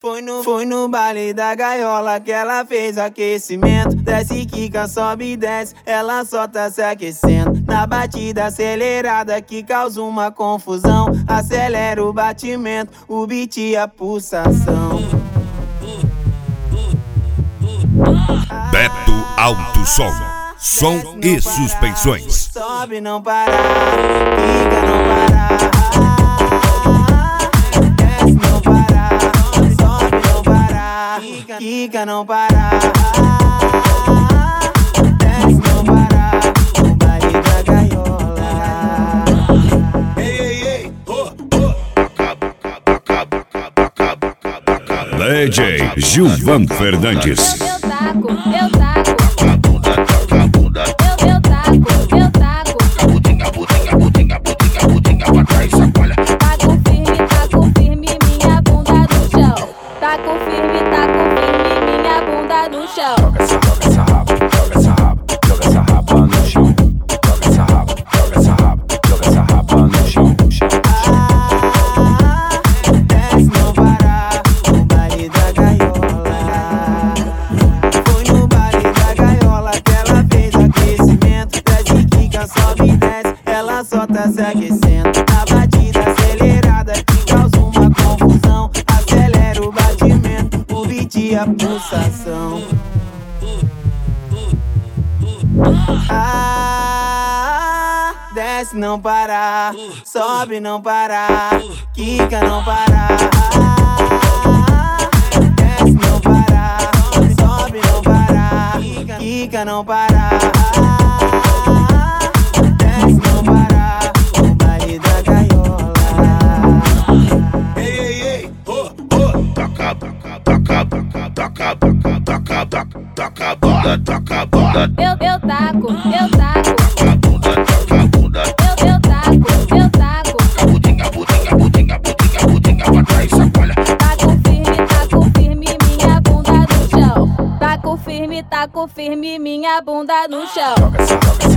Foi no baile da gaiola que ela fez aquecimento. Desce, quica, sobe e desce, ela só tá se aquecendo. Na batida acelerada que causa uma confusão. Acelera o batimento, o beat e a pulsação. Beto Alto Som e suspensões. Sobe, não parar, quica, não parar. Desce, não parar, sobe, não parar. Quica, não parar. Desce, não parar. No baile da gaiola. Ei, DJ Gilvan Fernandes. Eu taco. Eu taco. Taco firme, minha bunda no chão. Taco firme, minha bunda no chão. joga essa raba, joga essa raba, joga essa raba no chão. Joga essa raba, joga essa raba, joga essa raba no chão. Desce, não parar, no baile da gaiola. Foi no baile da gaiola que ela fez aquecimento. Desce, quica, sobe e desce, ela só tá se aquecendo. Na batida acelerada que causa uma confusão. Acelera o batimento, o beat e a pulsação. Desce, não parar, sobe, não parar, quica, não parar. Desce, não parar, sobe, não parar, quica, não parar. Desce, não parar, no baile da gaiola. Ei, toca a bunda. Eu taco. Eu taco. Taco firme, minha bunda no chão. Taco firme, minha bunda no chão. Joga essa